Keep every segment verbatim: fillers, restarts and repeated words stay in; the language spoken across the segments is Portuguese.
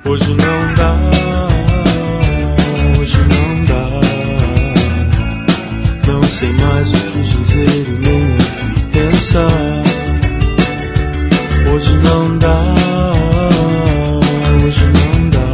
Hoje não dá, hoje não dá. Não sei mais o que dizer e nem o que pensar. Hoje não dá, hoje não dá.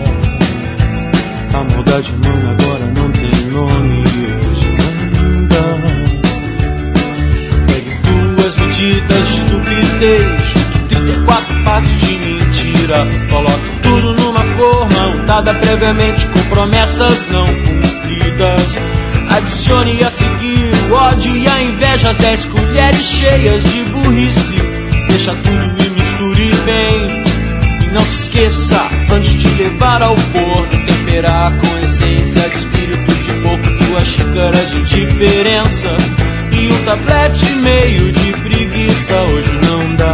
A maldade humana agora não tem nome. Hoje não dá. Pegue duas medidas de estupidez, de trinta e quatro partes de mentira. Coloque tudo numa forma untada previamente com promessas não cumpridas. Adicione a seguir o ódio e a inveja, as dez colheres cheias de burrice. Deixa tudo e misture bem. E não se esqueça, antes de levar ao forno, temperar com essência de espírito de porco, duas xícaras de diferença e um tablete meio de preguiça. Hoje não dá,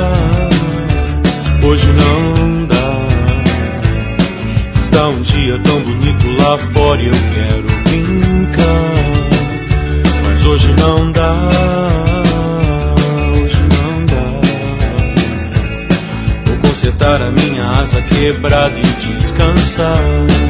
hoje não dá. Está um dia tão bonito lá fora e eu quero brincar, mas hoje não dá, hoje não dá. Vou consertar a minha asa quebrada e descansar.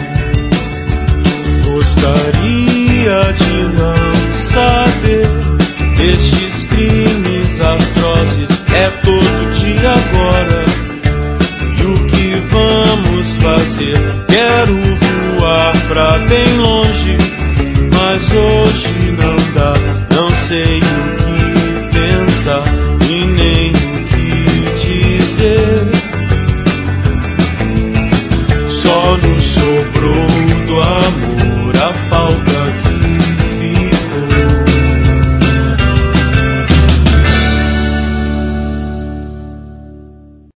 Gostaria de não saber destes crimes atrozes. É todo dia agora. E o que vamos fazer? Quero voar pra bem longe, mas hoje não dá. Não sei o que pensar e nem o que dizer. Só nos sobrou